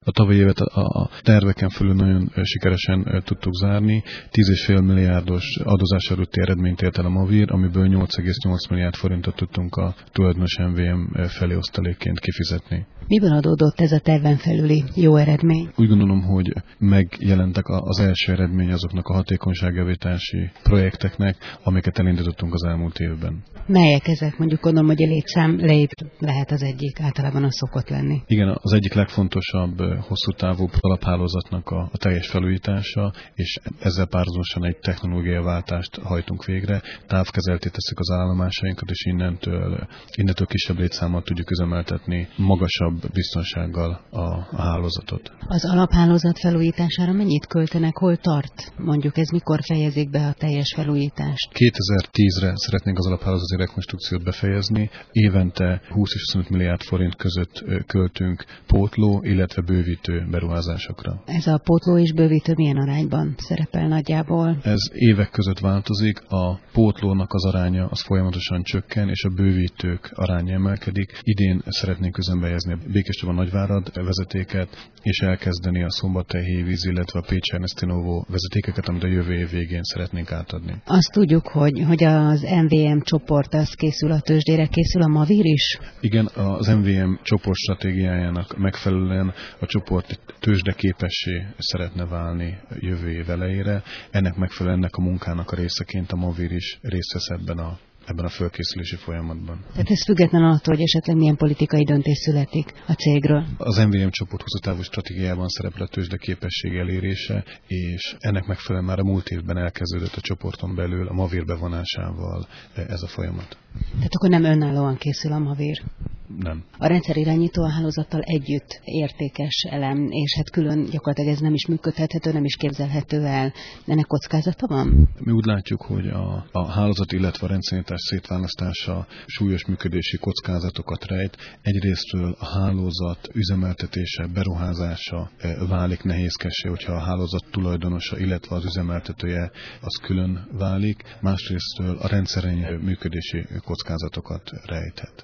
A tavalyi évet a terveken felül nagyon sikeresen tudtuk zárni. 10,5 milliárdos adózás előtti eredményt ért el a Mavir, amiből 8,8 milliárd forintot tudtunk a tulajdonos MVM felé osztalékként kifizetni. Miből adódott ez a terven felüli jó eredmény? Úgy gondolom, hogy megjelentek az első eredmény azoknak a hatékonyságjavítási projekteknek, amiket elindítottunk az elmúlt évben. Melyek ezek? Mondjuk gondolom, hogy a létszám lehet az egyik, általában az szokott lenni. Igen, az egyik legfontosabb, hosszú távú alaphálózatnak a teljes felújítása, és ezzel párhuzamosan egy technológiaváltást hajtunk végre. Távkezelté tesszük az állomásainkat, és innentől kisebb létszámmal tudjuk üzemeltetni magasabb biztonsággal a hálózatot. Az alaphálózat felújítására mennyit költenek, hol tart? Mondjuk ez mikor fejezik be a teljes felújítást? 2010-re szeretnénk az alaphálózati rekonstrukciót befejezni. Évente 20 és 25 milliárd forint között költünk pótló, illetve bővítő beruházásokra. Ez a pótló és bővítő milyen arányban szerepel nagyjából? Ez évek között változik, a pótlónak az aránya az folyamatosan csökken, és a bővítők aránya emelkedik. Idén szeretnénk üzembe helyezni a Békéscsaba-Nagyvárad vezetéket, és elkezdeni a Szombathely-Hévíz, illetve a Pécs-Ernestinovo vezetékeket, amit a jövő év végén szeretnénk átadni. Azt tudjuk, hogy az MVM csoport az készül a tőzsdére, készül a Mavir is? Igen, az MVM csoport stratégiájának megfelelően a csoport tőzsdeképessé szeretne válni jövő év elejére. Ennek megfelelően ennek a munkának a részeként a Mavir is részt vesz ebben a fölkészülési folyamatban. Tehát ez független attól, hogy esetleg milyen politikai döntés születik a cégről? Az MVM csoport hosszú távú stratégiában szerepel a tőzsdeképesség elérése, és ennek megfelelően már a múlt évben elkezdődött a csoporton belül a Mavir bevonásával ez a folyamat. Tehát akkor nem önállóan készül a Mavir? Nem. A rendszerirányító a hálózattal együtt értékes elem, és hát külön gyakorlatilag ez nem is működhető, nem is képzelhető el. Ennek kockázata van? Mi úgy látjuk, hogy a hálózat, illetve a rendszerirányítás szétválasztása súlyos működési kockázatokat rejt. Egyrésztről a hálózat üzemeltetése, beruházása válik nehézkessé, hogyha a hálózat tulajdonosa, illetve az üzemeltetője az külön válik. Másrésztről a rendszerirányító működési kockázatokat rejthet.